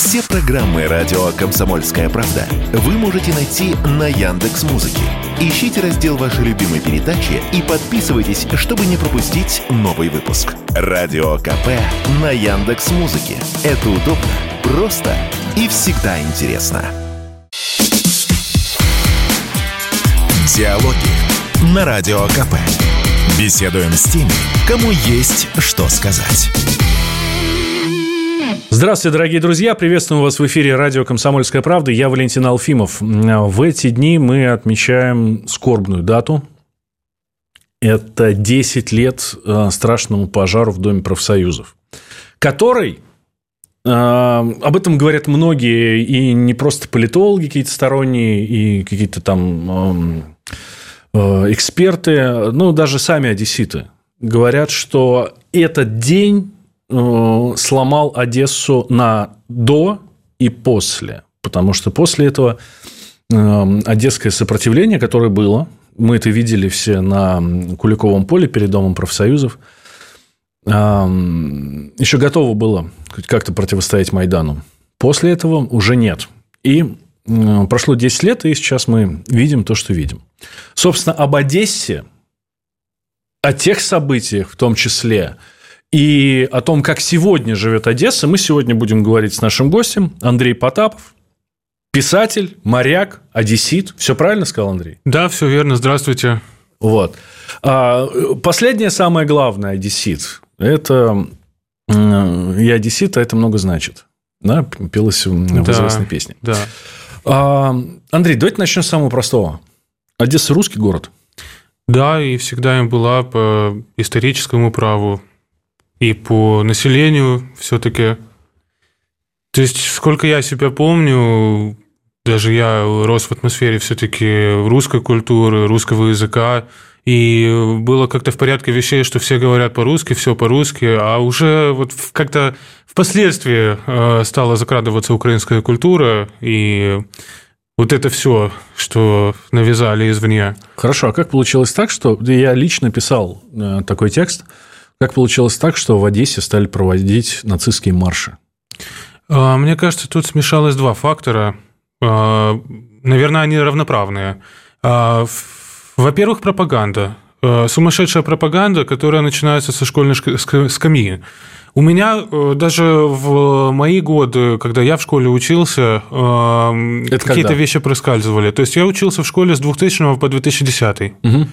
Все программы радио «Комсомольская правда» вы можете найти на Яндекс.Музыке. Ищите раздел вашей любимой передачи и подписывайтесь, чтобы не пропустить новый выпуск. Радио КП на Яндекс.Музыке. Это удобно, просто и всегда интересно. Диалоги на Радио КП. Беседуем с теми, кому есть что сказать. Здравствуйте, дорогие друзья. Приветствуем вас в эфире радио «Комсомольская правда». Я Валентин Алфимов. В эти дни мы отмечаем скорбную дату. Это 10 лет страшному пожару в Доме профсоюзов, который, об этом говорят многие, и не просто политологи какие-то сторонние, и какие-то там эксперты, ну, даже сами одесситы говорят, что этот день сломал Одессу на до и после. Потому что после этого одесское сопротивление, которое было, мы это видели все на Куликовом поле перед Домом профсоюзов, еще готово было как-то противостоять Майдану. После этого уже нет. И прошло 10 лет, и сейчас мы видим то, что видим. Собственно, об Одессе, о тех событиях в том числе, и о том, как сегодня живет Одесса, мы сегодня будем говорить с нашим гостем. Андрей Потапов, писатель, моряк, одессит. Все правильно сказал, Андрей? Да, все верно. Здравствуйте. Вот. Последнее, самое главное, одессит. Это «Я одессит, а это много значит». Да, пелось в известной песне. Да. Андрей, давайте начнем с самого простого. Одесса – русский город? Да, и всегда им была по историческому праву. И по населению все-таки. То есть, сколько я себя помню, даже я рос в атмосфере все-таки русской культуры, русского языка, и было как-то в порядке вещей, что все говорят по-русски, все по-русски, а уже вот как-то впоследствии стала закрадываться украинская культура, и вот это все, что навязали извне. Хорошо, а как получилось так, что я лично писал такой текст? Как получилось так, что в Одессе стали проводить нацистские марши? Мне кажется, тут смешалось два фактора. Наверное, они равноправные. Во-первых, пропаганда. Сумасшедшая пропаганда, которая начинается со школьной скамьи. У меня даже в мои годы, когда я в школе учился, какие-то вещи проскальзывали. То есть я учился в школе с 2000 по 2010. Угу.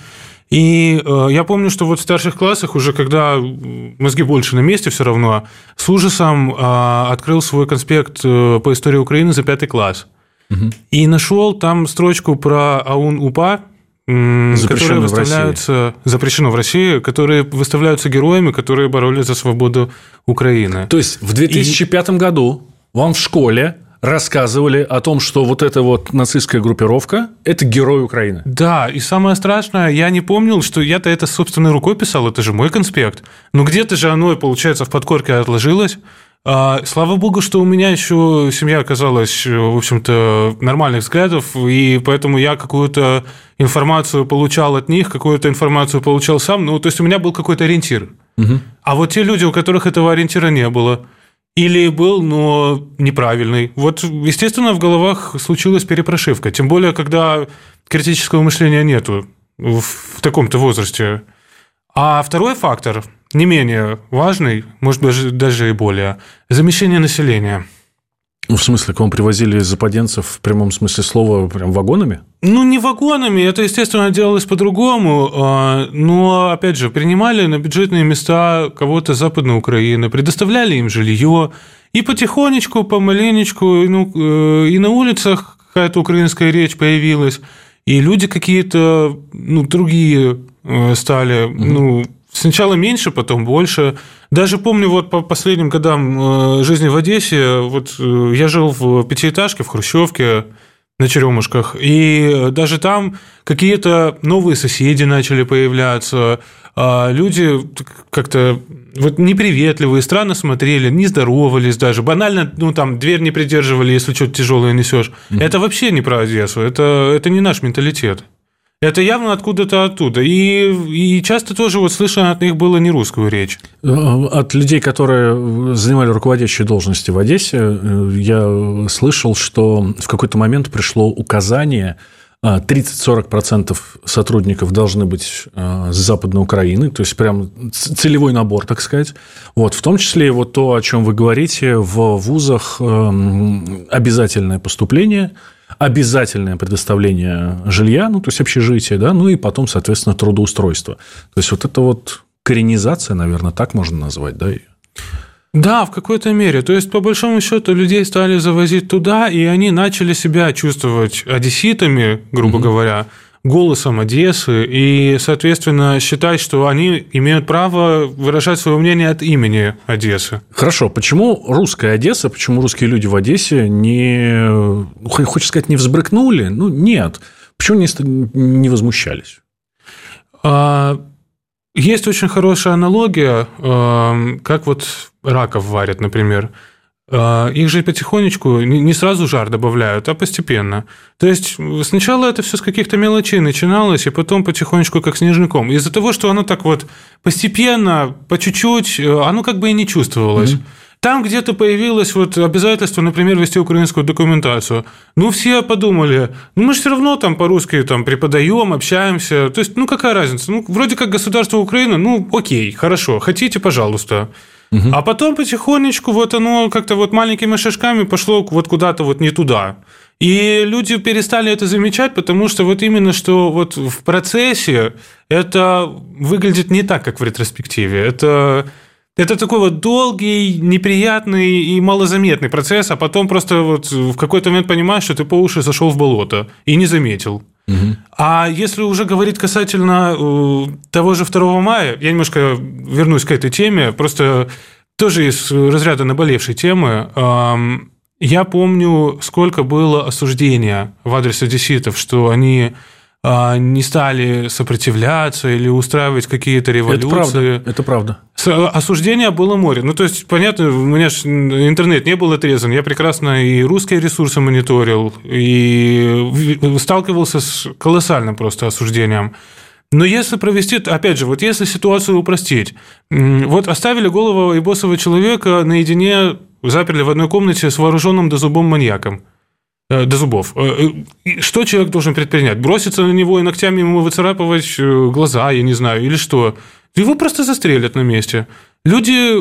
И я помню, что вот в старших классах, уже когда мозги больше на месте все равно, с ужасом открыл свой конспект по истории Украины за 5 класс. Угу. И нашел там строчку про АУН-УПА, которые выставляются... Запрещено в России, которые выставляются героями, которые боролись за свободу Украины. То есть в 2005 году вам в школе рассказывали о том, что вот эта вот нацистская группировка – это герой Украины. Да, и самое страшное, я не помнил, что я-то это собственной рукой писал, это же мой конспект. Но где-то же оно, получается, в подкорке отложилось. Слава богу, что у меня еще семья оказалась, в общем-то, нормальных взглядов, и поэтому я какую-то информацию получал от них, какую-то информацию получал сам. Ну, то есть у меня был какой-то ориентир. Угу. А вот те люди, у которых этого ориентира не было, или был, но неправильный. Вот, естественно, в головах случилась перепрошивка. Тем более, когда критического мышления нету в таком-то возрасте. А второй фактор, не менее важный, может быть, даже и более, замещение населения. Ну, в смысле, к вам привозили западенцев в прямом смысле слова прям вагонами? Ну, не вагонами, это, естественно, делалось по-другому, но, опять же, принимали на бюджетные места кого-то с Западной Украины, предоставляли им жилье, и потихонечку, помаленечку, и на улицах какая-то украинская речь появилась, и люди какие-то, другие стали, сначала меньше, потом больше. Даже помню, вот по последним годам жизни в Одессе, вот я жил в пятиэтажке, в хрущевке на Черемушках, и даже там какие-то новые соседи начали появляться, люди как-то вот неприветливые, странно смотрели, не здоровались даже, банально, там дверь не придерживали, если что-то тяжелое несешь. Это вообще не про Одессу, это не наш менталитет. Это явно откуда-то оттуда. И часто тоже вот слышно от них было не русскую речь. От людей, которые занимали руководящие должности в Одессе, я слышал, что в какой-то момент пришло указание: 30-40% сотрудников должны быть с Западной Украины, то есть прям целевой набор, так сказать. Вот, в том числе вот то, о чем вы говорите, в вузах обязательное поступление, обязательное предоставление жилья, ну, то есть общежития, да, ну и потом, соответственно, трудоустройство. То есть вот это вот коренизация, наверное, так можно назвать, да? Да, в какой-то мере. То есть, по большому счету, людей стали завозить туда, и они начали себя чувствовать одесситами, грубо говоря, голосом Одессы, и, соответственно, считать, что они имеют право выражать свое мнение от имени Одессы. Хорошо. Почему русская Одесса, почему русские люди в Одессе не, хочется сказать, не взбрыкнули? Ну, нет. Почему не возмущались? Есть очень хорошая аналогия, как вот раков варят, например. Их же потихонечку, не сразу жар добавляют, а постепенно. То есть сначала это все с каких-то мелочей начиналось, и потом потихонечку как снежником. Из-за того, что оно так вот постепенно, по чуть-чуть, оно как бы и не чувствовалось. Там где-то появилось вот обязательство, например, вести украинскую документацию. Ну, все подумали, ну, мы же все равно там по-русски там преподаем, общаемся. То есть, ну, какая разница? Ну, вроде как государство Украины, ну, окей, хорошо, хотите, пожалуйста. А потом потихонечку вот оно как-то вот маленькими шажками пошло вот куда-то вот не туда. И люди перестали это замечать, потому что вот именно что вот в процессе это выглядит не так, как в ретроспективе. Это такой вот долгий, неприятный и малозаметный процесс, а потом просто вот в какой-то момент понимаешь, что ты по уши зашел в болото и не заметил. А если уже говорить касательно того же 2 мая, я немножко вернусь к этой теме, просто тоже из разряда наболевшей темы. Я помню, сколько было осуждения в адрес одесситов, что они не стали сопротивляться или устраивать какие-то революции. Это правда. Осуждения было море. Ну, то есть, понятно, у меня же интернет не был отрезан. Я прекрасно и русские ресурсы мониторил, и сталкивался с колоссальным просто осуждением. Но если провести, опять же, вот если ситуацию упростить, вот оставили голову ебосого человека наедине, заперли в одной комнате с вооруженным до зубов маньяком. До зубов. Что человек должен предпринять? Броситься на него и ногтями ему выцарапывать глаза, я не знаю, или что? Его просто застрелят на месте. Люди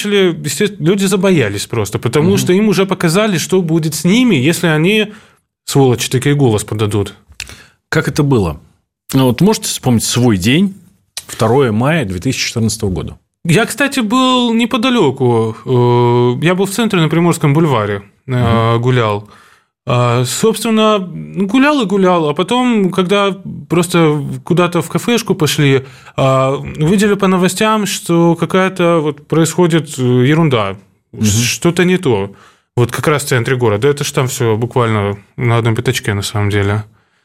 забоялись просто, потому что им уже показали, что будет с ними, если они, сволочи, такие голос подадут. Как это было? Вот можете вспомнить свой день, 2 мая 2014 года? Я, кстати, был неподалеку. Я был в центре на Приморском бульваре, гулял. Собственно, гулял и гулял, а потом, когда просто куда-то в кафешку пошли, увидели по новостям, что какая-то вот происходит ерунда, что-то не то. Вот как раз в центре города. Это же там все буквально на одном пятачке, на самом деле.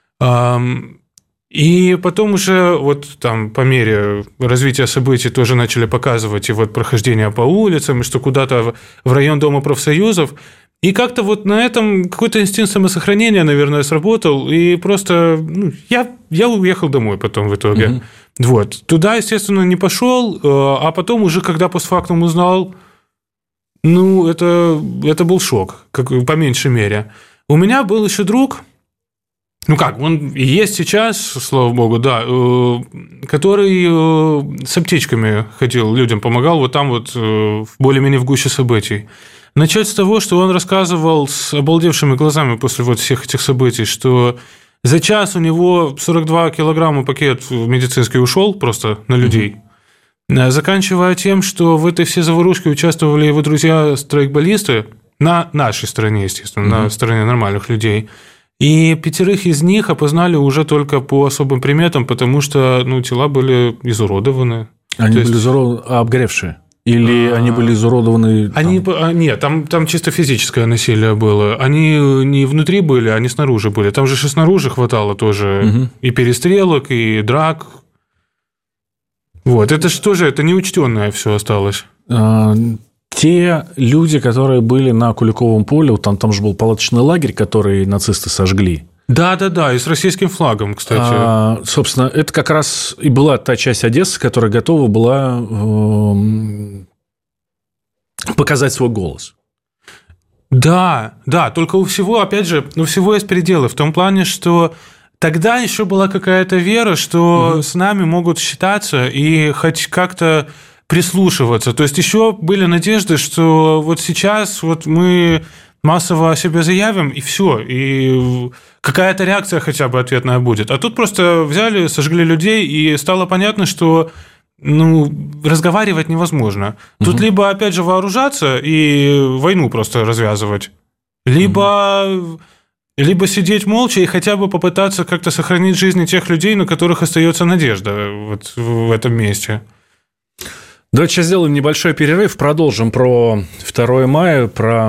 И потом уже вот там по мере развития событий тоже начали показывать и вот прохождение по улицам, и что куда-то в район Дома профсоюзов. И как-то вот на этом какой-то инстинкт самосохранения, наверное, сработал, и просто я уехал домой потом в итоге. Вот. Туда, естественно, не пошел, а потом уже, когда постфактум узнал, это был шок, по меньшей мере. У меня был еще друг, он и есть сейчас, слава богу, да, который с аптечками ходил, людям помогал, вот там вот более-менее в гуще событий. Начать с того, что он рассказывал с обалдевшими глазами после вот всех этих событий, что за час у него 42 килограмма пакет медицинский ушел просто на людей, заканчивая тем, что в этой всей заварушке участвовали его друзья-страйкболисты на нашей стороне, естественно, на стороне нормальных людей. И 5 из них опознали уже только по особым приметам, потому что тела были изуродованы. Они были изуродованы, обгоревшие? Или они были изуродованы? Нет, там чисто физическое насилие было. Они не внутри были, они снаружи были. Там же и снаружи хватало тоже и перестрелок, и драк. Вот, это же тоже, это неучтенное все осталось. Те люди, которые были на Куликовом поле, там же был палаточный лагерь, который нацисты сожгли. Да, и с российским флагом, кстати. Собственно, это как раз и была та часть Одессы, которая готова была показать свой голос. Да, только у всего, опять же, есть пределы в том плане, что тогда еще была какая-то вера, что с нами могут считаться и хоть как-то прислушиваться. То есть еще были надежды, что вот сейчас вот мы массово о себе заявим, и все, и какая-то реакция хотя бы ответная будет. А тут просто взяли, сожгли людей, и стало понятно, что разговаривать невозможно. Тут либо, опять же, вооружаться и войну просто развязывать, либо сидеть молча и хотя бы попытаться как-то сохранить жизни тех людей, на которых остается надежда вот в этом месте. Давайте сейчас сделаем небольшой перерыв, продолжим про 2 мая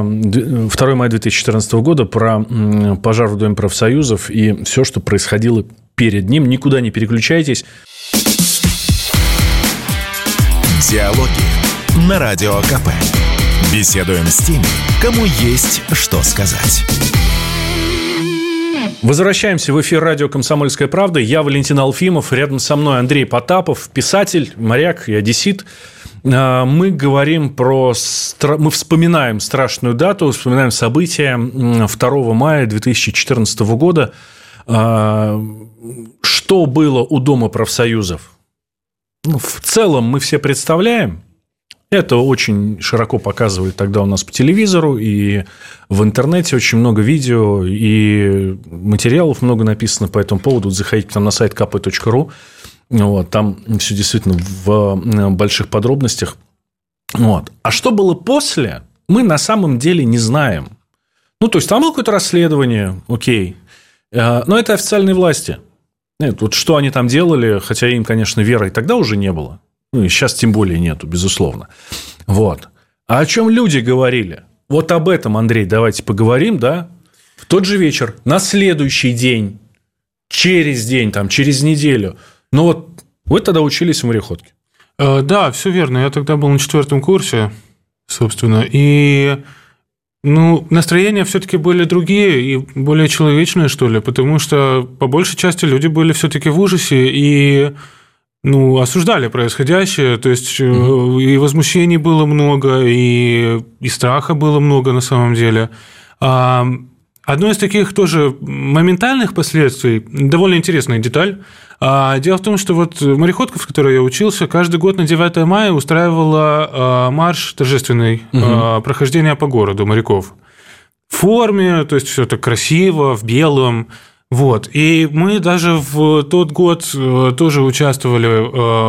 2014 года, про пожар в Доме профсоюзов и все, что происходило перед ним. Никуда не переключайтесь. Диалоги на Радио КП. Беседуем с теми, кому есть что сказать. Возвращаемся в эфир радио «Комсомольская правда». Я Валентин Алфимов, рядом со мной Андрей Потапов, писатель, моряк и одессит. Мы говорим мы вспоминаем страшную дату, вспоминаем события 2 мая 2014 года. Что было у Дома профсоюзов? В целом мы все представляем. Это очень широко показывали тогда у нас по телевизору, и в интернете очень много видео, и материалов много написано по этому поводу. Заходите там на сайт kp.ru, там все действительно в больших подробностях. А что было после, мы на самом деле не знаем. То есть, там было какое-то расследование, окей, но это официальные власти. Вот что они там делали, хотя им, конечно, веры и тогда уже не было. И сейчас тем более нету, безусловно. А о чем люди говорили? Вот об этом, Андрей, давайте поговорим, да? В тот же вечер, на следующий день, через день, через неделю. Вы тогда учились в мореходке. Да, все верно. Я тогда был на 4 курсе, собственно. И настроения все-таки были другие и более человечные, что ли, потому что по большей части люди были все-таки в ужасе и осуждали происходящее, то есть и возмущений было много, и страха было много на самом деле. Одно из таких тоже моментальных последствий, довольно интересная деталь. Дело в том, что мореходка, в которой я учился, каждый год на 9 мая устраивала марш торжественный прохождения по городу моряков. В форме, то есть все так красиво, в белом. И мы даже в тот год тоже участвовали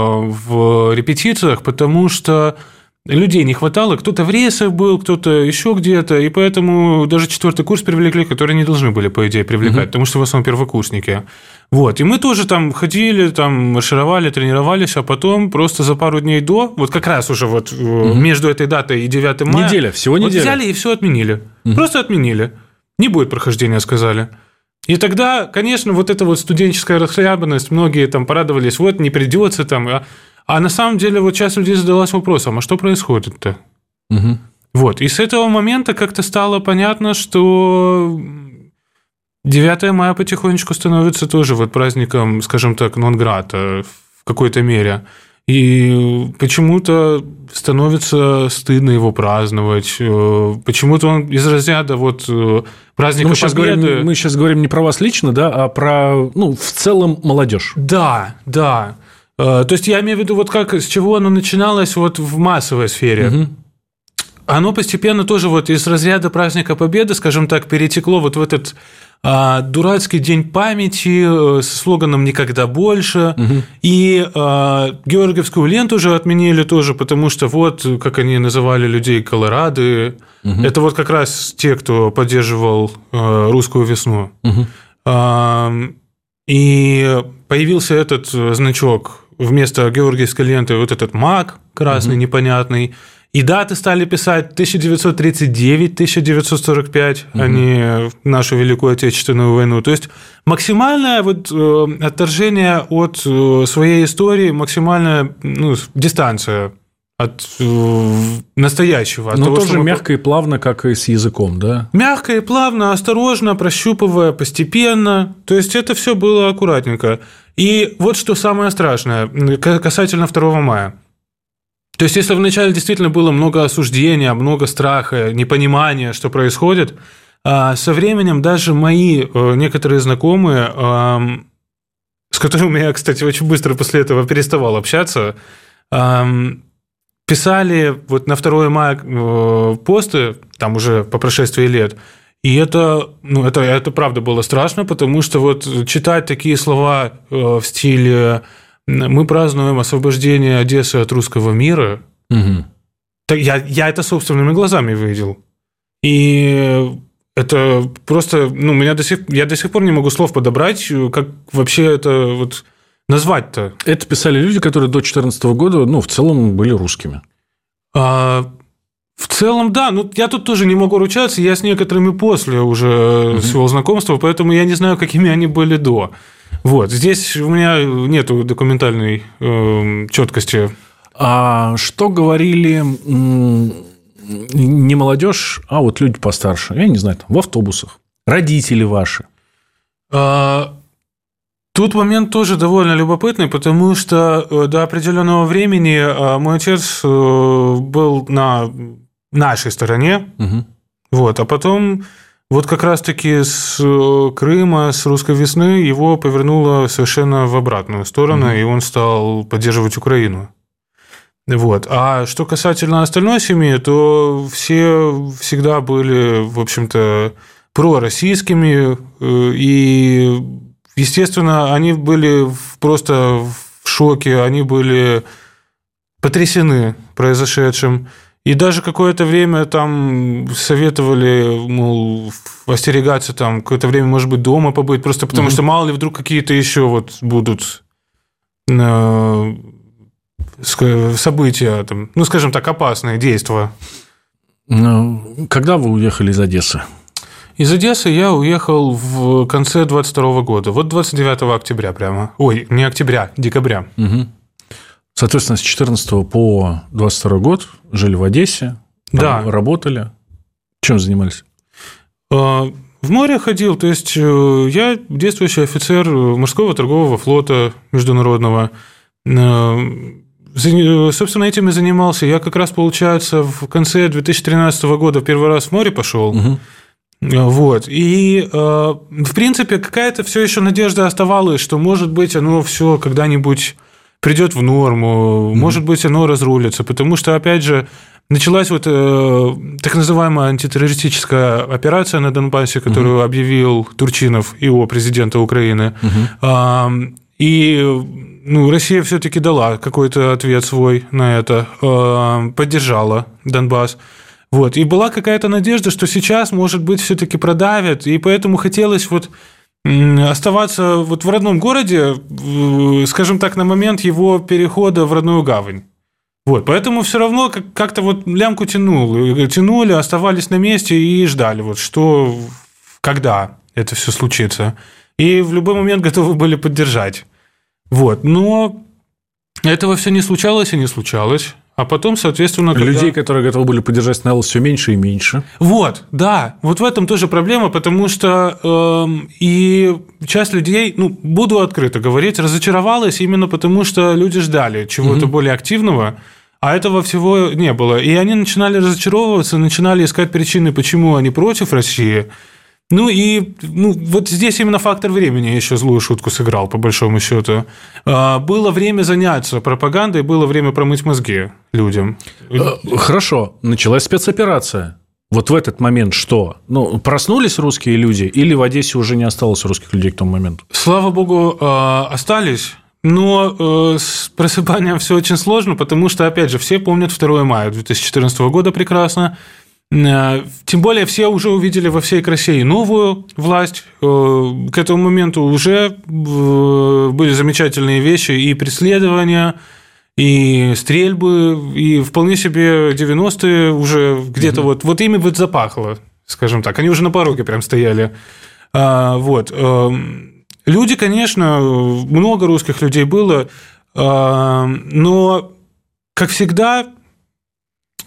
в репетициях, потому что людей не хватало, кто-то в рейсах был, кто-то еще где-то, и поэтому даже 4 курс привлекли, которые не должны были, по идее, привлекать, потому что в основном первокурсники. И мы тоже там ходили, маршировали, тренировались, а потом просто за пару дней до, как раз уже между этой датой и 9 мая... Неделя, всего неделя. Взяли и все отменили. Просто отменили. Не будет прохождения, сказали. И тогда, конечно, эта студенческая расхлябанность, многие порадовались, не придется А на самом деле часть людей задалась вопросом, а что происходит-то? И с этого момента как-то стало понятно, что 9 мая потихонечку становится тоже праздником, скажем так, нон-грата в какой-то мере. И почему-то становится стыдно его праздновать. Почему-то он из разряда праздника Победы... Мы сейчас говорим не про вас лично, да, а про, в целом, молодежь. Да. То есть я имею в виду, с чего оно начиналось в массовой сфере. Оно постепенно тоже из разряда праздника Победы, скажем так, перетекло в этот дурацкий день памяти с слоганом «Никогда больше». И Георгиевскую ленту уже отменили тоже, потому что как они называли людей, колорады. Это как раз те, кто поддерживал русскую весну. И появился этот значок вместо георгиевской ленты, этот маг красный, непонятный. И даты стали писать 1939-1945, а не нашу Великую Отечественную войну. То есть максимальное отторжение от своей истории, максимальная дистанция от настоящего. От Но того, тоже мягко и плавно, как и с языком, да? Мягко и плавно, осторожно, прощупывая, постепенно. То есть это все было аккуратненько. И вот что самое страшное касательно 2 мая. То есть если вначале действительно было много осуждения, много страха, непонимания, что происходит, со временем даже мои некоторые знакомые, с которыми я, кстати, очень быстро после этого переставал общаться, писали вот на 2 мая посты, там уже по прошествии лет, и это правда было страшно, потому что вот читать такие слова в стиле «мы празднуем освобождение Одессы от русского мира», я это собственными глазами видел. И это просто, я до сих пор не могу слов подобрать, как вообще это вот назвать-то. Это писали люди, которые до 2014 года, в целом были русскими. В целом, да. Я тут тоже не могу ручаться. Я с некоторыми после уже свел знакомства, поэтому я не знаю, какими они были до. Вот. Здесь у меня нету документальной четкости. А что говорили не молодежь, а вот люди постарше? Я не знаю, там, в автобусах. Родители ваши. Тут момент тоже довольно любопытный, потому что до определенного времени мой отец был на нашей стороне, вот, а потом вот как раз-таки с Крыма, с русской весны его повернуло совершенно в обратную сторону, и он стал поддерживать Украину. Вот. А что касательно остальной семьи, то все всегда были, в общем-то, пророссийскими, и естественно, они были просто в шоке, они были потрясены произошедшим. И даже какое-то время там советовали, мол, остерегаться, там, какое-то время, может быть, дома побыть, просто потому что мало ли вдруг какие-то еще вот будут события, там, скажем так, опасные действия. Когда вы уехали из Одессы? Из Одессы я уехал в конце 22 года. Вот 29 октября прямо. Ой, не октября, декабря. Соответственно, с 14 по 22 год жили в Одессе, да. Работали. Чем занимались? В море ходил. То есть я действующий офицер морского торгового флота международного. Собственно, этим и занимался. Я как раз, получается, в конце 2013 года первый раз в море пошел. Вот. И, в принципе, какая-то все еще надежда оставалась, что, может быть, оно все когда-нибудь придет в норму, может быть, оно разрулится. Потому что, опять же, началась вот так называемая антитеррористическая операция на Донбассе, которую объявил Турчинов, ИО президента Украины. И Россия все-таки дала какой-то ответ свой на это, поддержала Донбасс. Вот. И была какая-то надежда, что сейчас, может быть, все-таки продавят, и поэтому хотелось вот оставаться вот в родном городе, скажем так, на момент его перехода в родную гавань. Вот. Поэтому все равно как-то вот лямку тянули, оставались на месте и ждали, вот что, когда это все случится. И в любой момент готовы были поддержать. Вот. Но этого все не случалось и не случалось. А потом, соответственно... Людей, которые готовы были поддержать, становилось все меньше и меньше. Вот, да. Вот в этом тоже проблема, потому что и часть людей, буду открыто говорить, разочаровалась именно потому, что люди ждали чего-то более активного, а этого всего не было. И они начинали разочаровываться, начинали искать причины, почему они против России. Вот здесь именно фактор времени еще злую шутку сыграл, по большому счету. Было время заняться пропагандой, было время промыть мозги людям. Хорошо, началась спецоперация. Вот в этот момент что? Проснулись русские люди или в Одессе уже не осталось русских людей к тому моменту? Слава богу, остались. Но с просыпанием все очень сложно, потому что, опять же, все помнят 2 мая 2014 года прекрасно. Тем более все уже увидели во всей красе и новую власть. К этому моменту уже были замечательные вещи, и преследования, и стрельбы, и вполне себе 90-е уже где-то вот ими вот запахло, скажем так. Они уже на пороге прям стояли. Вот. Люди, конечно, много русских людей было, но, как всегда,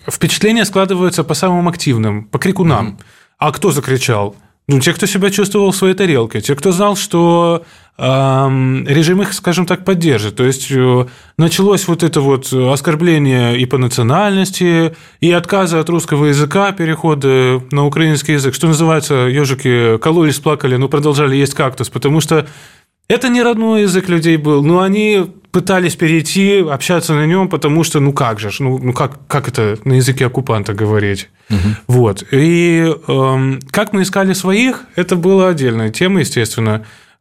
впечатления складываются по самым активным, по крикунам. А кто закричал? Ну, те, кто себя чувствовал в своей тарелке, те, кто знал, что режим их, скажем так, поддержит. То есть началось вот это вот оскорбление и по национальности, и отказы от русского языка, переходы на украинский язык. Что называется, ежики кололись, плакали, но продолжали есть кактус, потому что это не родной язык людей был, но они пытались перейти, общаться на нем, потому что, ну как же, как это на языке оккупанта говорить? Вот. И как мы искали своих, это была отдельная тема, естественно.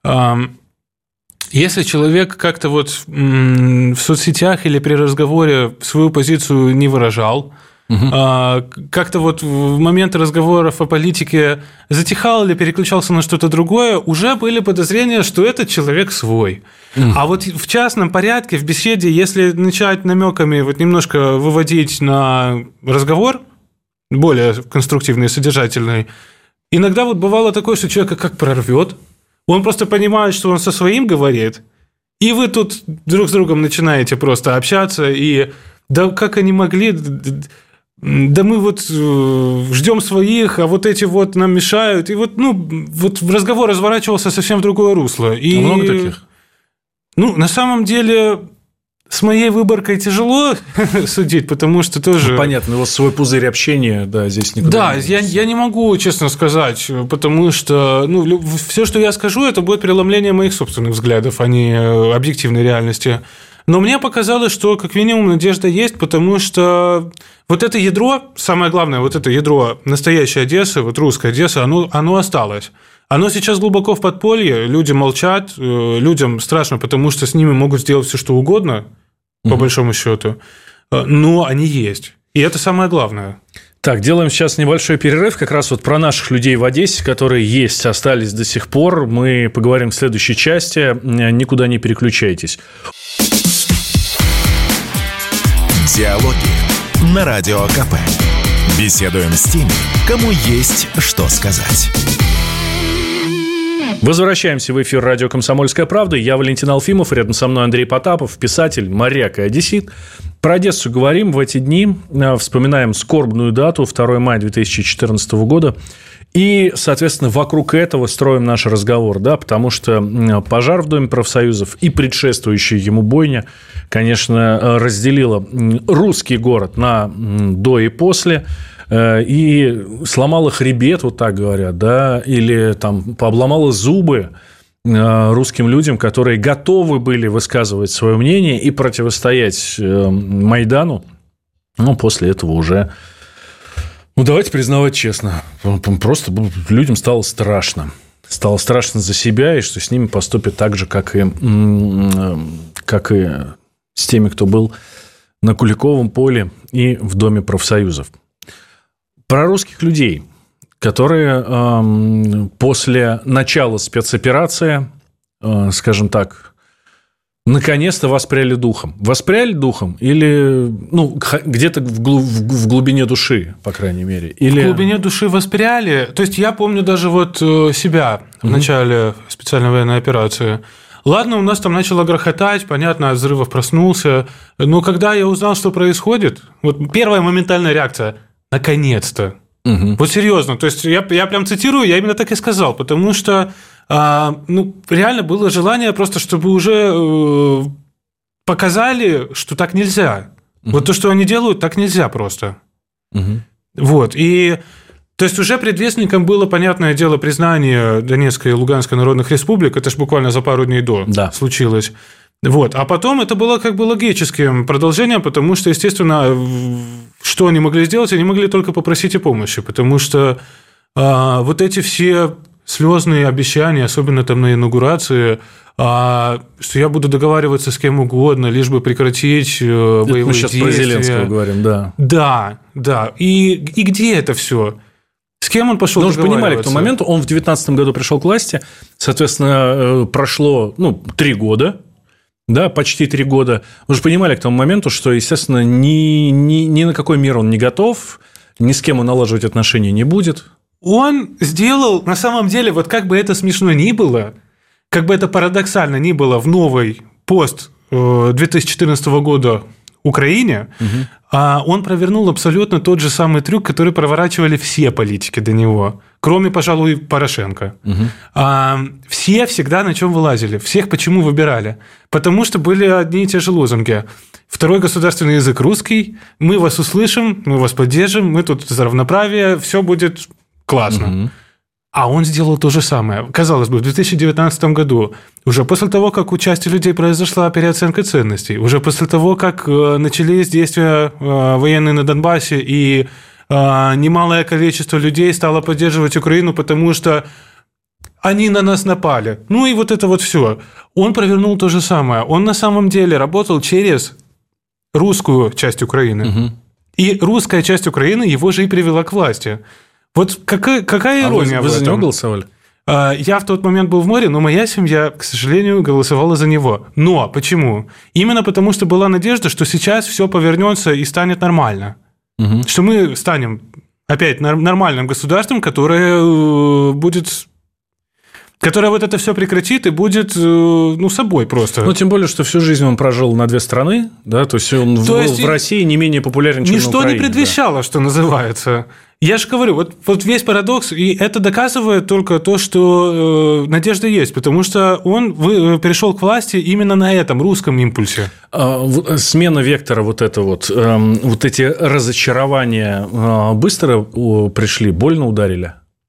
Если человек как-то вот в соцсетях или при разговоре свою позицию не выражал, как-то вот в моменты разговоров о политике затихал или переключался на что-то другое, уже были подозрения, что этот человек свой. А вот в частном порядке, в беседе, если начать намеками вот немножко выводить на разговор, более конструктивный и содержательный, иногда вот бывало такое, что человека как прорвет, он просто понимает, что он со своим говорит, и вы тут друг с другом начинаете просто общаться, и да как они могли... Да мы вот ждем своих, а вот эти вот нам мешают. И вот, вот разговор разворачивался совсем в другое русло. И, много таких? Ну, на самом деле, с моей выборкой тяжело судить, потому что тоже... Ну, понятно, у вас свой пузырь общения, да, здесь никуда да, я не могу, честно сказать, потому что все, что я скажу, это будет преломление моих собственных взглядов, а не объективной реальности. Но мне показалось, что как минимум надежда есть, потому что вот это ядро, самое главное, вот это ядро настоящей Одессы, вот русская Одесса, оно осталось. Оно сейчас глубоко в подполье, люди молчат, людям страшно, потому что с ними могут сделать все, что угодно, по большому счету, но они есть. И это самое главное. Так, делаем сейчас небольшой перерыв. Как раз вот про наших людей в Одессе, которые есть, остались до сих пор. Мы поговорим в следующей части. Никуда не переключайтесь. Диалоги на Радио КП. Беседуем с теми, кому есть что сказать. Возвращаемся в эфир радио «Комсомольская правда». Я Валентин Алфимов, рядом со мной Андрей Потапов, писатель, моряк и одессит. Про Одессу говорим в эти дни, вспоминаем скорбную дату, 2 мая 2014 года. И, соответственно, вокруг этого строим наш разговор, да, потому что пожар в Доме профсоюзов и предшествующая ему бойня, конечно, разделила русский город на до и после, и сломала хребет, вот так говорят, да, или там пообломала зубы русским людям, которые готовы были высказывать свое мнение и противостоять Майдану, но после этого уже... Ну, давайте признавать честно. Просто людям стало страшно. Стало страшно за себя, и что с ними поступят так же, как и с теми, кто был на Куликовом поле и в Доме профсоюзов. Про русских людей, которые после начала спецоперации, скажем так, наконец-то воспряли духом. Воспряли духом или где-то в глубине души, по крайней мере? Или... В глубине души воспряли. То есть, я помню даже вот себя в начале специальной военной операции. Ладно, у нас там начало грохотать, понятно, от взрывов проснулся. Но когда я узнал, что происходит, вот первая моментальная реакция – наконец-то. Вот серьезно. То есть, я прям цитирую, я именно так и сказал, потому что... реально было желание просто, чтобы уже показали, что так нельзя. Вот то, что они делают, так нельзя просто. Вот. И, то есть, уже предвестником было, понятное дело, признание Донецкой и Луганской народных республик. Это ж буквально за пару дней до случилось. Вот. А потом это было как бы логическим продолжением, потому что, естественно, что они могли сделать? Они могли только попросить о помощи, потому что вот эти все... слезные обещания, особенно там на инаугурации, что я буду договариваться с кем угодно, лишь бы прекратить боевые действия. Мы сейчас про Зеленского говорим, да. Да. И где это все? С кем он пошел договариваться? Ну, вы понимали, к тому моменту он в 2019 году пришел к власти, соответственно, прошло 3 года, да, почти 3 года. Вы же понимали к тому моменту, что, естественно, ни на какой мир он не готов, ни с кем он налаживать отношения не будет. Он сделал, на самом деле, вот как бы это смешно ни было, как бы это парадоксально ни было в новой пост 2014 года Украине, он провернул абсолютно тот же самый трюк, который проворачивали все политики до него, кроме, пожалуй, Порошенко. Все всегда на чем вылазили. Всех почему выбирали? Потому что были одни и те же лозунги. Второй государственный язык русский, мы вас услышим, мы вас поддержим, мы тут за равноправие, все будет классно. А он сделал то же самое. Казалось бы, в 2019 году, уже после того, как у части людей произошла переоценка ценностей, уже после того, как начались действия военные на Донбассе, и немалое количество людей стало поддерживать Украину, потому что они на нас напали. Ну и вот это вот все. Он провернул то же самое. Он на самом деле работал через русскую часть Украины. И русская часть Украины его же и привела к власти. Вот какая ирония в этом? Вы за него голосовали? Я в тот момент был в море, но моя семья, к сожалению, голосовала за него. Но почему? Именно потому, что была надежда, что сейчас все повернется и станет нормально. Что мы станем опять нормальным государством, которое будет... которая вот это все прекратит и будет, собой просто. Ну, тем более, что всю жизнь он прожил на две страны, да, то есть он в России не менее популярен, чем на Украине. Ничто не предвещало, что называется. Я же говорю, вот весь парадокс, и это доказывает только то, что надежда есть, потому что он перешел к власти именно на этом русском импульсе. Смена вектора вот эти разочарования быстро пришли, больно ударили?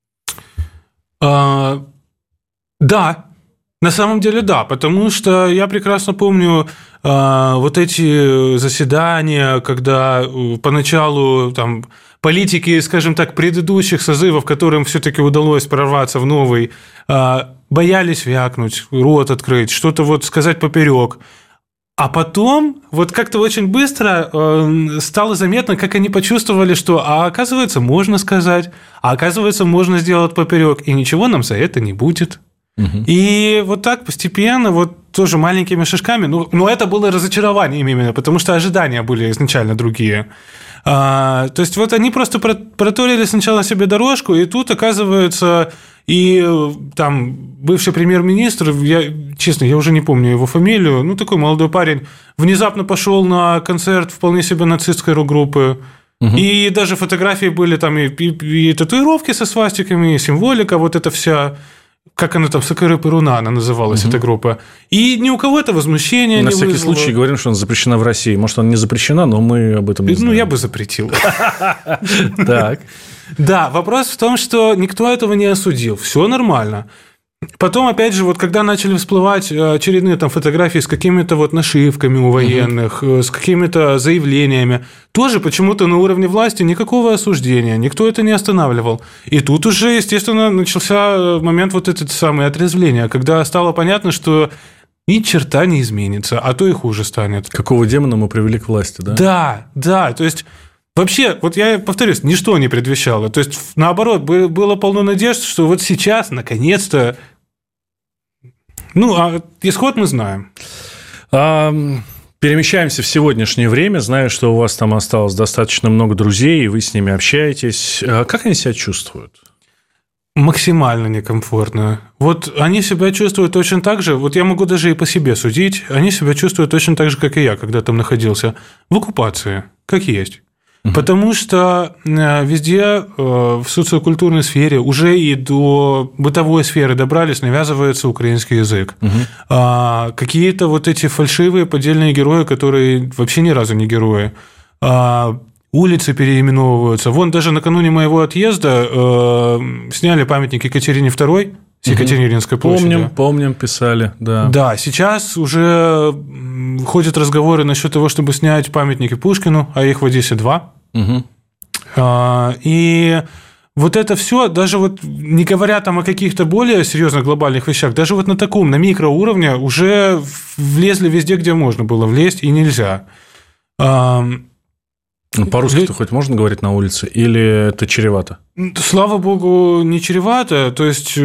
Да, на самом деле да, потому что я прекрасно помню вот эти заседания, когда поначалу там политики, скажем так, предыдущих созывов, которым все-таки удалось прорваться в новый, боялись вякнуть, рот открыть, что-то вот сказать поперек. А потом вот как-то очень быстро стало заметно, как они почувствовали, что оказывается, можно сказать, а оказывается, можно сделать поперек, и ничего нам за это не будет. И вот так постепенно, вот тоже маленькими шажками, но это было разочарованием именно, потому что ожидания были изначально другие. То есть вот они просто проторили сначала себе дорожку, и тут, оказывается, и там бывший премьер-министр, я уже не помню его фамилию, такой молодой парень, внезапно пошел на концерт вполне себе нацистской рок-группы. И даже фотографии были там и татуировки со свастиками, и символика, вот эта вся... Как она там, Сокыры Перуна, она называлась, эта группа. И ни у кого это возмущение не вызвало. На всякий случай говорим, что она запрещена в России. Может, она не запрещена, но мы об этом не знаем. Я бы запретил. Так. Да, вопрос в том, что никто этого не осудил. Все нормально. Потом, опять же, вот когда начали всплывать очередные там фотографии с какими-то вот нашивками у военных, с какими-то заявлениями, тоже почему-то на уровне власти никакого осуждения, никто это не останавливал. И тут уже, естественно, начался момент вот этот самый отрезвления, когда стало понятно, что ни черта не изменится, а то и хуже станет. Какого демона мы привели к власти, да? Да, то есть... Вообще, вот я повторюсь, ничто не предвещало. То есть, наоборот, было полно надежд, что вот сейчас, наконец-то... исход мы знаем. Перемещаемся в сегодняшнее время. Знаю, что у вас там осталось достаточно много друзей, и вы с ними общаетесь. Как они себя чувствуют? Максимально некомфортно. Вот они себя чувствуют точно так же, вот я могу даже и по себе судить, они себя чувствуют точно так же, как и я, когда там находился, в оккупации, как есть. Потому что везде в социокультурной сфере уже и до бытовой сферы добрались, навязывается украинский язык. Какие-то вот эти фальшивые поддельные герои, которые вообще ни разу не герои, улицы переименовываются. Вон даже накануне моего отъезда сняли памятник Екатерине II с Екатерининской площади. Помним, писали, да. Да, сейчас уже ходят разговоры насчет того, чтобы снять памятники Пушкину, а их в Одессе 2. И вот это все, даже вот не говоря там о каких-то более серьезных глобальных вещах, даже вот на таком, на микроуровне уже влезли везде, где можно было влезть, и нельзя. По-русски-то хоть можно говорить на улице, или это чревато? Слава богу, не чревато. То есть,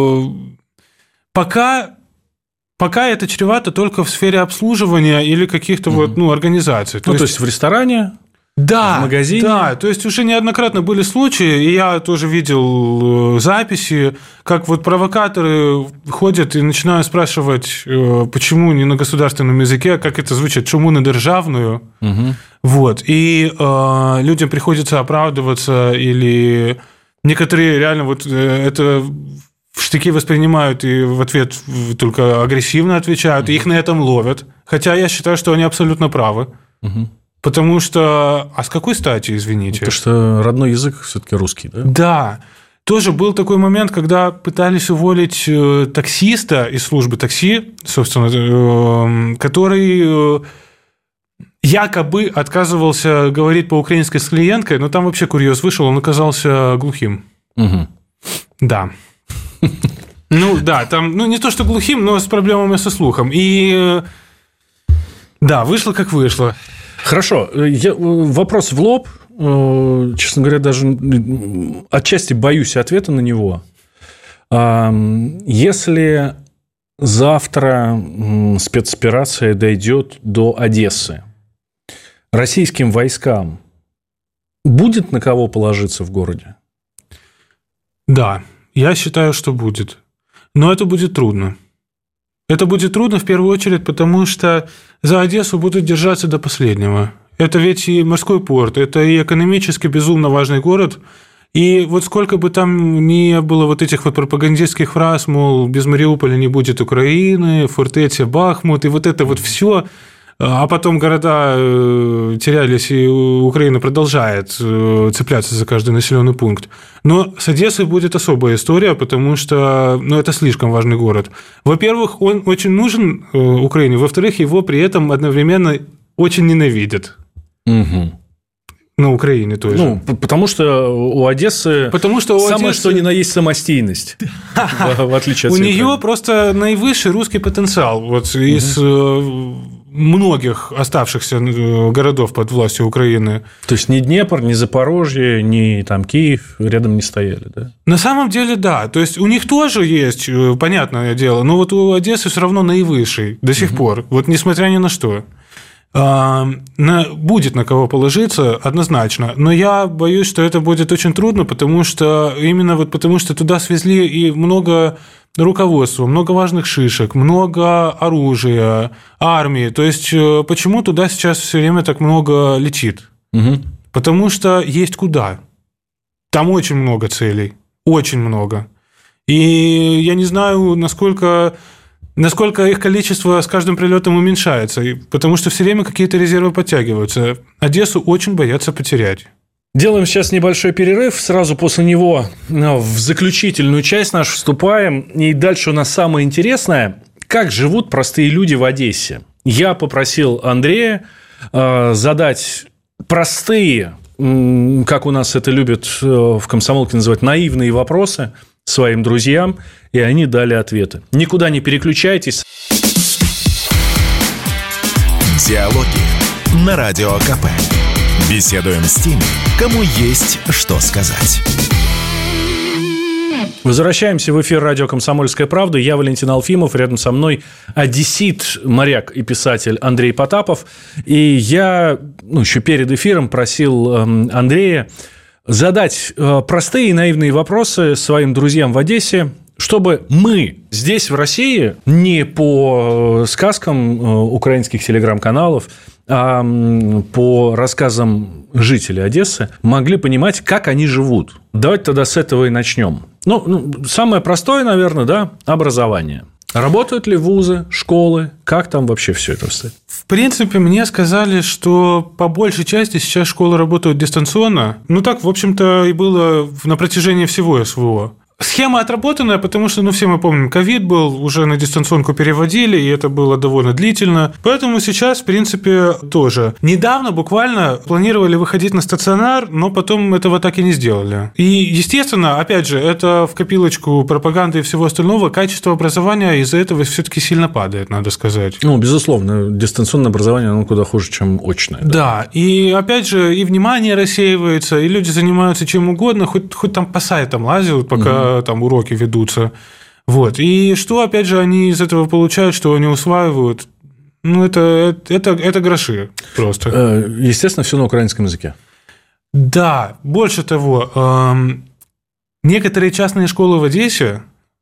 пока это чревато только в сфере обслуживания или каких-то организаций. То есть в ресторане в магазине. Да, то есть уже неоднократно были случаи, и я тоже видел записи, как вот провокаторы ходят и начинают спрашивать, почему не на государственном языке, как это звучит, чему на державную. Угу. Вот. И людям приходится оправдываться, или некоторые реально вот это в штыки воспринимают и в ответ только агрессивно отвечают, и их на этом ловят. Хотя я считаю, что они абсолютно правы. Угу. Потому что... А с какой стати, извините? Потому что родной язык все-таки русский, да? Да. Тоже был такой момент, когда пытались уволить таксиста из службы такси, собственно, который якобы отказывался говорить по-украински с клиенткой, но там вообще курьез вышел, он оказался глухим. Угу. Да. Ну, да, там, не то что глухим, но с проблемами со слухом. И да, вышло как вышло. Хорошо. Вопрос в лоб. Честно говоря, даже отчасти боюсь ответа на него. Если завтра спецоперация дойдет до Одессы, российским войскам будет на кого положиться в городе? Да, я считаю, что будет. Но это будет трудно. Это будет трудно в первую очередь, потому что за Одессу будут держаться до последнего. Это ведь и морской порт, это и экономически безумно важный город. И вот сколько бы там ни было вот этих вот пропагандистских фраз, мол, без Мариуполя не будет Украины, фортеця, Бахмут, и вот это вот все, а потом города терялись, и Украина продолжает цепляться за каждый населенный пункт. Но с Одессой будет особая история, потому что это слишком важный город. Во-первых, он очень нужен Украине, во-вторых, его при этом одновременно очень ненавидят. Угу. На Украине тоже. Потому что у Одессы самое что ни на есть самостийность, в отличие от у нее просто наивысший русский потенциал вот из многих оставшихся городов под властью Украины. То есть ни Днепр, ни Запорожье, ни там Киев рядом не стояли, да? На самом деле, да. То есть у них тоже есть, понятное дело, но вот у Одессы все равно наивысший до сих пор, вот несмотря ни на что. Будет на кого положиться, однозначно. Но я боюсь, что это будет очень трудно, потому что туда свезли и много руководства, много важных шишек, много оружия, армии. То есть, почему туда сейчас все время так много летит? Угу. Потому что есть куда. Там очень много целей. Очень много. И я не знаю, насколько их количество с каждым прилетом уменьшается, потому что все время какие-то резервы подтягиваются. Одессу очень боятся потерять. Делаем сейчас небольшой перерыв. Сразу после него в заключительную часть нашу вступаем. И дальше у нас самое интересное. Как живут простые люди в Одессе? Я попросил Андрея задать простые, как у нас это любят в комсомолке называть, наивные вопросы своим друзьям, и они дали ответы. Никуда не переключайтесь. Диалоги на Радио КП. Беседуем с теми, кому есть что сказать. Возвращаемся в эфир радио «Комсомольская правда». Я Валентин Алфимов. Рядом со мной одессит, моряк и писатель Андрей Потапов. И я еще перед эфиром просил Андрея задать простые и наивные вопросы своим друзьям в Одессе, чтобы мы здесь, в России, не по сказкам украинских телеграм-каналов, а по рассказам жителей Одессы, могли понимать, как они живут. Давайте тогда с этого и начнем. Самое простое, наверное, да, образование. Работают ли вузы, школы? Как там вообще все это стоит? В принципе, мне сказали, что по большей части сейчас школы работают дистанционно. Так, в общем-то, и было на протяжении всего СВО. Схема отработанная, потому что, все мы помним, ковид был, уже на дистанционку переводили, и это было довольно длительно. Поэтому сейчас, в принципе, тоже. Недавно буквально планировали выходить на стационар, но потом этого так и не сделали. И, естественно, опять же, это в копилочку пропаганды и всего остального, качество образования из-за этого все-таки сильно падает, надо сказать. Безусловно, дистанционное образование, оно куда хуже, чем очное. Да, и, опять же, и внимание рассеивается, и люди занимаются чем угодно, хоть там по сайтам лазят, пока там уроки ведутся. Вот. И что, опять же, они из этого получают, что они усваивают? ну, это гроши просто. Естественно, все на украинском языке. Да, больше того, некоторые частные школы в Одессе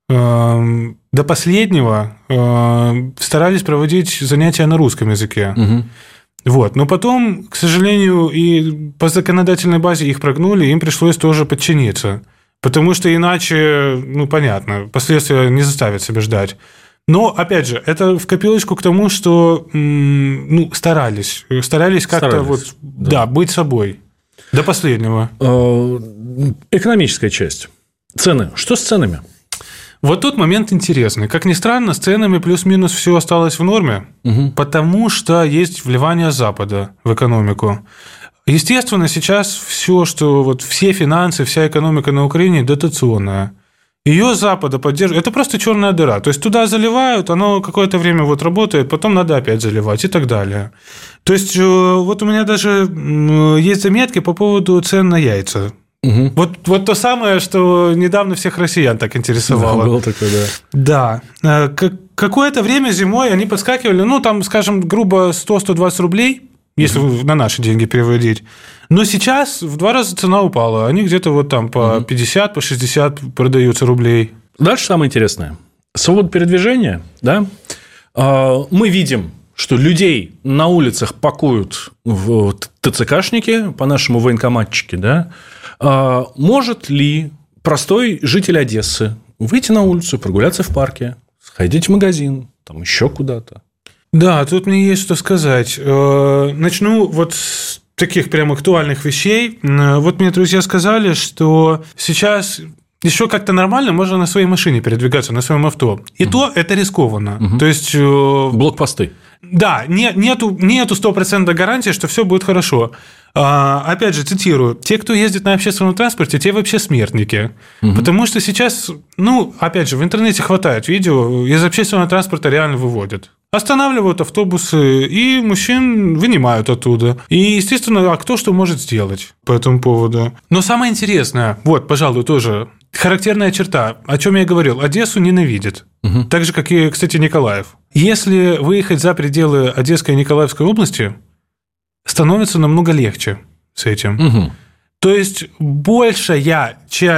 до последнего старались проводить занятия на русском языке. Угу. Вот. Но потом, к сожалению, и по законодательной базе их прогнули, им пришлось тоже подчиниться. Потому что иначе, ну, понятно, последствия не заставят себя ждать. Но, опять же, это в копилочку к тому, что старались как-то вот, да, быть собой до последнего. Экономическая часть. Цены. Что с ценами? Вот тут момент интересный. Как ни странно, с ценами плюс-минус все осталось в норме, потому что есть вливание Запада в экономику. Естественно, сейчас все, что вот все финансы, вся экономика на Украине дотационная. Ее с Запада поддерживают. Это просто черная дыра. То есть туда заливают, оно какое-то время вот работает, потом надо опять заливать и так далее. То есть вот у меня даже есть заметки по поводу цен на яйца. Угу. Вот то самое, что недавно всех россиян так интересовало. Да, было такое, да. Да. Какое-то время зимой они подскакивали, ну, там, скажем, грубо 100-120 рублей, если на наши деньги переводить. Но сейчас в 2 раза цена упала. Они где-то вот там по 50, по 60 продаются рублей. Дальше самое интересное. Свобода передвижения, да? Мы видим, что людей на улицах пакуют в ТЦКшники, по-нашему военкоматчики, да? Может ли простой житель Одессы выйти на улицу, прогуляться в парке, сходить в магазин, там еще куда-то? Да, тут мне есть что сказать. Начну вот с таких прям актуальных вещей. Вот мне друзья сказали, что сейчас еще как-то нормально можно на своей машине передвигаться, на своем авто. И то это рискованно. То есть блокпосты. Да, нету 100% гарантии, что все будет хорошо. Опять же, цитирую, те, кто ездит на общественном транспорте, те вообще смертники. Потому что сейчас, опять же, в интернете хватает видео, из общественного транспорта реально выводят. Останавливают автобусы, и мужчин вынимают оттуда. И, естественно, а кто что может сделать по этому поводу? Но самое интересное, вот, пожалуй, тоже характерная черта, о чем я говорил, Одессу ненавидят. Так же, как и, кстати, Николаев. Если выехать за пределы Одесской и Николаевской области, становится намного легче с этим. То есть большая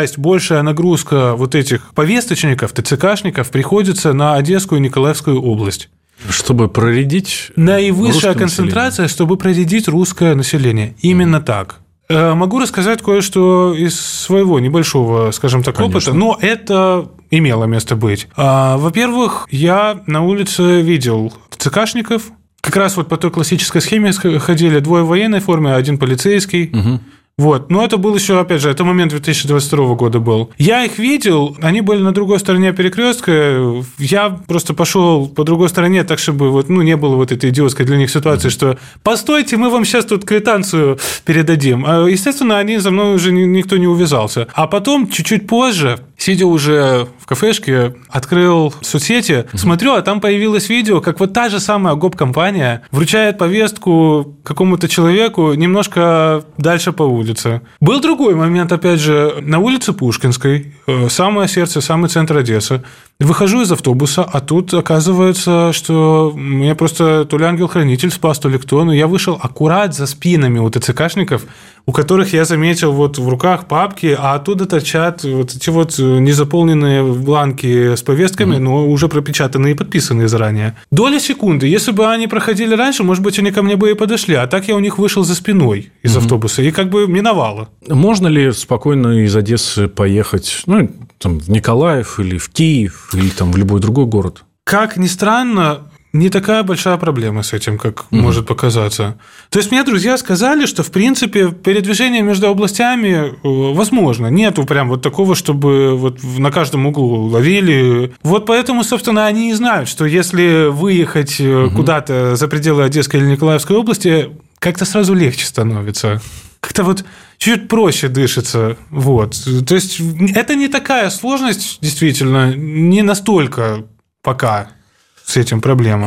нагрузка вот этих повесточников, ТЦКшников приходится на Одесскую и Николаевскую область. Чтобы проредить наивысшая концентрация, чтобы проредить русское население. Именно так. Могу рассказать кое-что из своего небольшого, скажем так, опыта, но это имело место быть. Во-первых, я на улице видел ТЦКшников. Как раз вот по той классической схеме ходили 2 в военной форме, 1 полицейский. Вот. Но это был еще, опять же, это момент 2022 года был. Я их видел, они были на другой стороне перекрестка. Я просто пошел по другой стороне, так чтобы вот, не было вот этой идиотской для них ситуации, что постойте, мы вам сейчас тут квитанцию передадим. Естественно, они за мной уже никто не увязался. А потом, чуть-чуть позже, сидя уже в кафешке, открыл соцсети, смотрю, а там появилось видео, как вот та же самая гоп-компания вручает повестку какому-то человеку немножко дальше по улице. Был другой момент, опять же, на улице Пушкинской, самое сердце, самый центр Одессы. Выхожу из автобуса, а тут оказывается, что меня просто то ли ангел-хранитель спас, то ли кто, но я вышел аккурат за спинами у ТЦКшников, у которых я заметил вот в руках папки, а оттуда торчат вот эти вот незаполненные бланки с повестками, но уже пропечатанные и подписанные заранее. Доля секунды. Если бы они проходили раньше, может быть, они ко мне бы и подошли, а так я у них вышел за спиной из автобуса и как бы миновало. Можно ли спокойно из Одессы поехать, там, в Николаев или в Киев, или там в любой другой город? Как ни странно, не такая большая проблема с этим, как может показаться. То есть мне друзья сказали, что, в принципе, передвижение между областями возможно. Нету прям вот такого, чтобы вот на каждом углу ловили. Вот поэтому, собственно, они и знают, что если выехать куда-то за пределы Одесской или Николаевской области, как-то сразу легче становится. Как-то вот чуть проще дышится. Вот. То есть это не такая сложность, действительно, не настолько пока с этим проблема.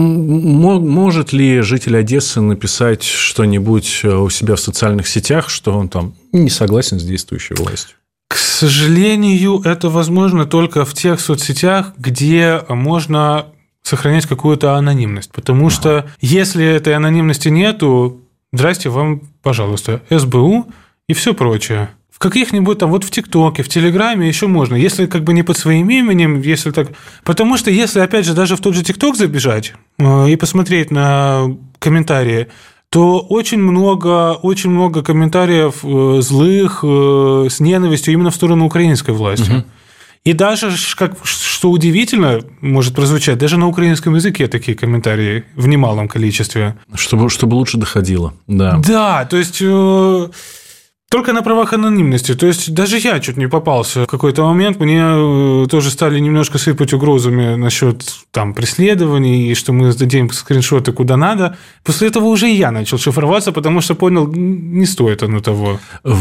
Может ли житель Одессы написать что-нибудь у себя в социальных сетях, что он там не согласен с действующей властью? К сожалению, это возможно только в тех соцсетях, где можно сохранять какую-то анонимность. Потому что если этой анонимности нету, здрасте вам, пожалуйста, СБУ и все прочее. В каких-нибудь там вот в ТикТоке, в Телеграме еще можно, если как бы не под своим именем, если так... Потому что если, опять же, даже в тот же ТикТок забежать и посмотреть на комментарии, то очень много комментариев злых, с ненавистью именно в сторону украинской власти. Угу. И даже, что удивительно может прозвучать, даже на украинском языке такие комментарии в немалом количестве. Чтобы лучше доходило, да. Да, то есть... Только на правах анонимности. То есть даже я чуть не попался. В какой-то момент мне тоже стали немножко сыпать угрозами насчет там преследований, и что мы сдадим скриншоты куда надо. После этого уже и я начал шифроваться, потому что понял, не стоит оно того.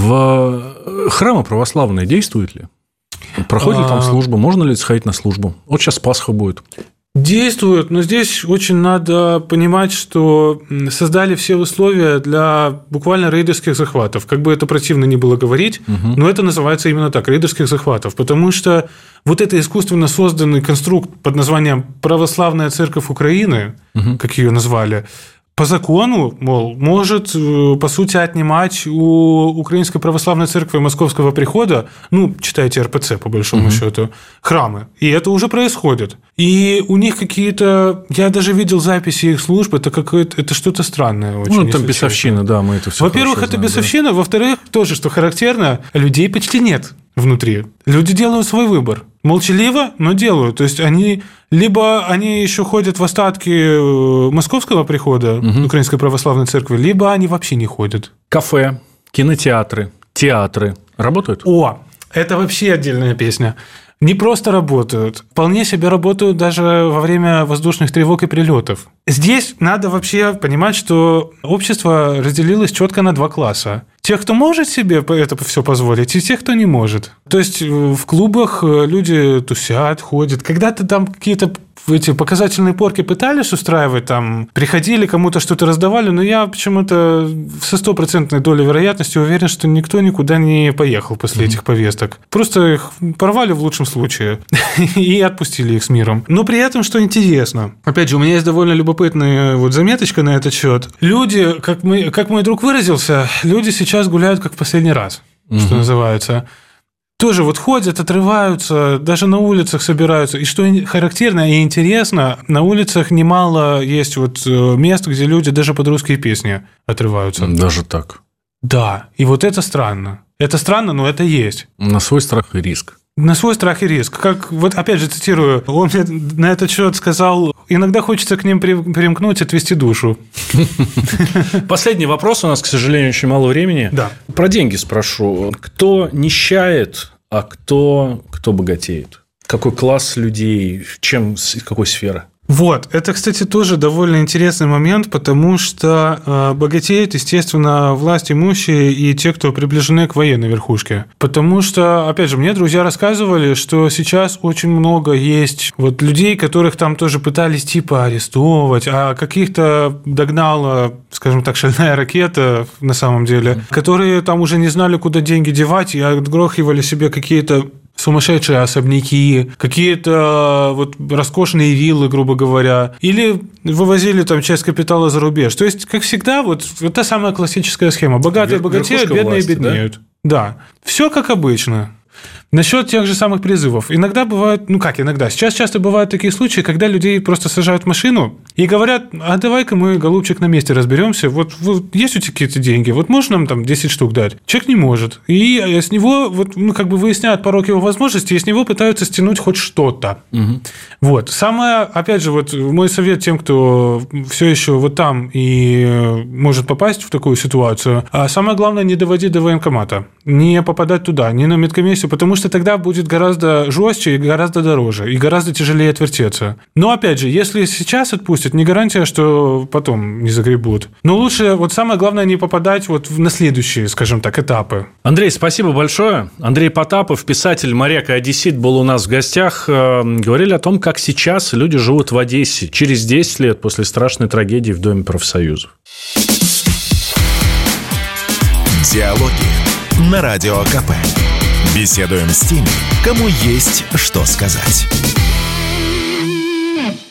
В храмы православные действуют ли? Проходит ли там служба? Можно ли сходить на службу? Вот сейчас Пасха будет. Действует, но здесь очень надо понимать, что создали все условия для буквально рейдерских захватов. Как бы это противно ни было говорить, но это называется именно так, рейдерских захватов. Потому что вот это искусственно созданный конструкт под названием «Православная церковь Украины», как ее назвали, по закону, мол, может, по сути, отнимать у Украинской Православной Церкви Московского прихода, ну, читайте РПЦ, по большому счету, храмы. И это уже происходит. И у них какие-то... Я даже видел записи их служб, это что-то странное очень. Ну, там бесовщина, да, мы это все. Во-первых, это бесовщина, да. Во-вторых, тоже, что характерно, людей почти нет внутри. Люди делают свой выбор. Молчаливо, но делают. То есть они еще ходят в остатки Московского прихода Украинской Православной Церкви, либо они вообще не ходят. Кафе, кинотеатры, театры работают? О, это вообще отдельная песня. Не просто работают, вполне себе работают даже во время воздушных тревог и прилетов. Здесь надо вообще понимать, что общество разделилось четко на два класса. Тех, кто может себе это все позволить, и тех, кто не может. То есть в клубах люди тусят, ходят. Когда-то там какие-то эти показательные порки пытались устраивать, там приходили, кому-то что-то раздавали, но я почему-то со 100% долей вероятности уверен, что никто никуда не поехал после этих повесток. Просто их порвали в лучшем случае и отпустили их с миром. Но при этом, что интересно, опять же, у меня есть довольно любопытная вот заметочка на этот счет. Люди, как мой друг выразился, люди сейчас гуляют как в последний раз, что называется. Тоже вот ходят, отрываются, даже на улицах собираются. И что характерно и интересно, на улицах немало есть вот мест, где люди даже под русские песни отрываются. Даже так? Да, и вот это странно. Это странно, но это есть. На свой страх и риск. На свой страх и риск. Как, вот опять же цитирую, он мне на этот счет сказал, иногда хочется к ним примкнуть, отвести душу. Последний вопрос, у нас, к сожалению, очень мало времени. Да. Про деньги спрошу. Кто нищает, а кто богатеет? Какой класс людей, из какой сферы? Вот, это, кстати, тоже довольно интересный момент, потому что богатеют, естественно, власть имущие и те, кто приближены к военной верхушке. Потому что, опять же, мне друзья рассказывали, что сейчас очень много есть вот людей, которых там тоже пытались типа арестовывать, а каких-то догнала, скажем так, шальная ракета на самом деле, которые там уже не знали, куда деньги девать, и отгрохивали себе какие-то сумасшедшие особняки, какие-то вот роскошные виллы, грубо говоря, или вывозили там часть капитала за рубеж. То есть, как всегда, вот та самая классическая схема. Богатые богатеют, бедные беднеют. Да, все как обычно. Насчет тех же самых призывов. Иногда бывает, иногда. Сейчас часто бывают такие случаи, когда людей просто сажают в машину и говорят, а давай-ка мы, голубчик, на месте разберемся. Вот есть у тебя какие-то деньги, вот можешь нам там 10 штук дать? Человек не может. И с него выясняют порог его возможностей, и с него пытаются стянуть хоть что-то. Угу. Вот. Самое, опять же, вот мой совет тем, кто все еще вот там и может попасть в такую ситуацию, самое главное, не доводить до военкомата, не попадать туда, не на медкомиссию, потому что тогда будет гораздо жестче и гораздо дороже, и гораздо тяжелее отвертеться. Но, опять же, если сейчас отпустят, не гарантия, что потом не загребут. Но лучше, вот самое главное, не попадать вот на следующие, скажем так, этапы. Андрей, спасибо большое. Андрей Потапов, писатель, моряк и одессит, был у нас в гостях. Говорили о том, как сейчас люди живут в Одессе через 10 лет после страшной трагедии в Доме профсоюзов. Диалоги на Радио КП. Беседуем с теми, кому есть что сказать.